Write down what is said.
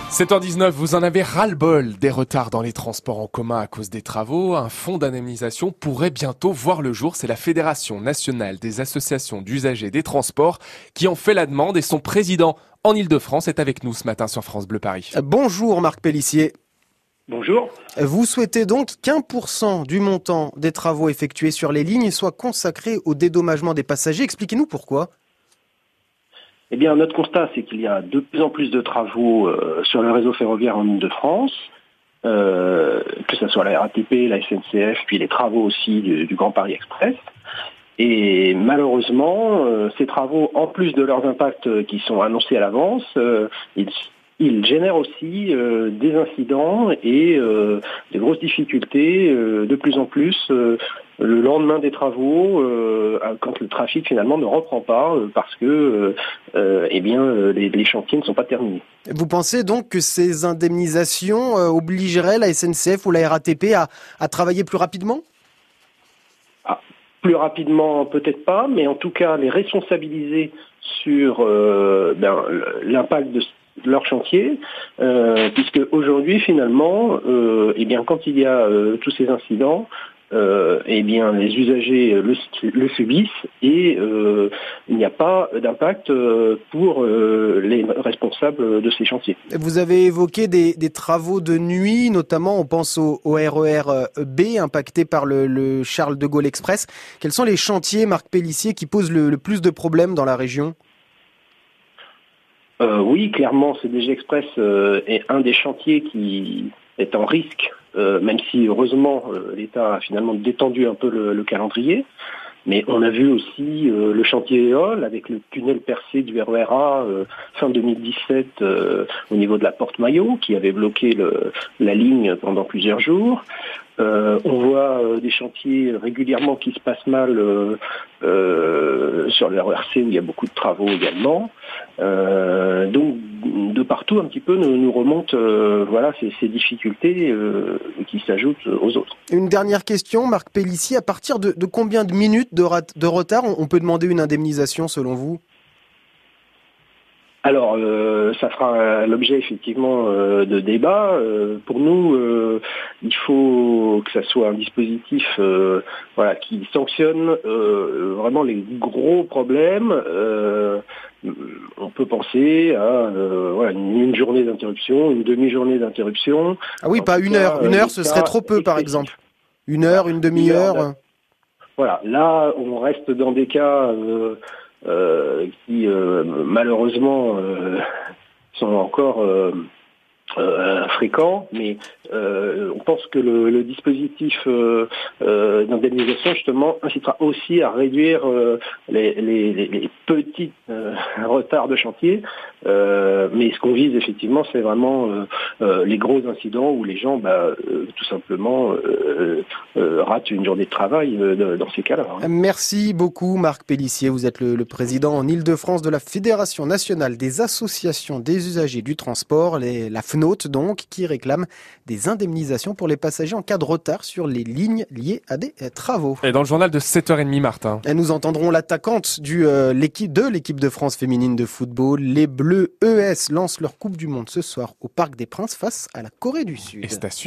7h19, vous en avez ras-le-bol des retards dans les transports en commun à cause des travaux. Un fonds d'indemnisation pourrait bientôt voir le jour. C'est la Fédération nationale des associations d'usagers des transports qui en fait la demande et son président en Ile-de-France est avec nous ce matin sur France Bleu Paris. Bonjour Marc Pellissier. Bonjour. Vous souhaitez donc qu'1% du montant des travaux effectués sur les lignes soit consacré au dédommagement des passagers. Expliquez-nous pourquoi. Eh bien, notre constat, c'est qu'il y a de plus en plus de travaux sur le réseau ferroviaire en Ile-de-France, que ce soit la RATP, la SNCF, puis les travaux aussi du Grand Paris Express. Et malheureusement, ces travaux, en plus de leurs impacts qui sont annoncés à l'avance, ils génèrent aussi des incidents et des grosses difficultés de plus en plus le lendemain des travaux, quand le trafic finalement ne reprend pas parce que les chantiers ne sont pas terminés. Vous pensez donc que ces indemnisations obligeraient la SNCF ou la RATP à travailler plus rapidement ? Plus rapidement, peut-être pas, mais en tout cas les responsabiliser sur l'impact de leur chantier, puisque aujourd'hui finalement, quand il y a tous ces incidents, les usagers le subissent et il n'y a pas d'impact pour les responsables de ces chantiers. Vous avez évoqué des travaux de nuit, notamment on pense au RER B impacté par le Charles de Gaulle Express. Quels sont les chantiers, Marc Pellissier, qui posent le plus de problèmes dans la région ? Oui, clairement, CDG Express est un des chantiers qui est en risque, même si heureusement l'État a finalement détendu un peu le calendrier. Mais on a vu aussi le chantier Éole avec le tunnel percé du RER A fin 2017 au niveau de la Porte Maillot qui avait bloqué la ligne pendant plusieurs jours. On voit des chantiers régulièrement qui se passent mal sur le RER C où il y a beaucoup de travaux également. Donc de partout un petit peu nous remontent ces difficultés qui s'ajoutent aux autres. Une dernière question, Marc Pellissier, à partir de combien de minutes de retard on peut demander une indemnisation selon vous ? Alors, ça fera l'objet effectivement de débats. Pour nous, il faut que ça soit un dispositif qui sanctionne vraiment les gros problèmes. On peut penser à une journée d'interruption, une demi-journée d'interruption. Ah oui, pas une heure. Une heure, ce serait trop peu, par exemple. Une heure, une demi-heure. Voilà, là, on reste dans des cas qui malheureusement sont encore fréquents, mais on pense que le dispositif d'indemnisation justement incitera aussi à réduire les petits retards de chantier, mais ce qu'on vise effectivement c'est vraiment les gros incidents où les gens tout simplement ratent une journée de travail dans ces cas-là. Merci beaucoup Marc Pellissier, vous êtes le président en Ile-de-France de la Fédération nationale des associations des usagers du transport, la FNOT donc, qui réclame des indemnisations pour les passagers en cas de retard sur les lignes liées à des travaux. Et dans le journal de 7h30, Martin. Et nous entendrons l'attaquante de l'équipe de France féminine de football. Les Bleus ES lancent leur Coupe du Monde ce soir au Parc des Princes face à la Corée du Sud. Et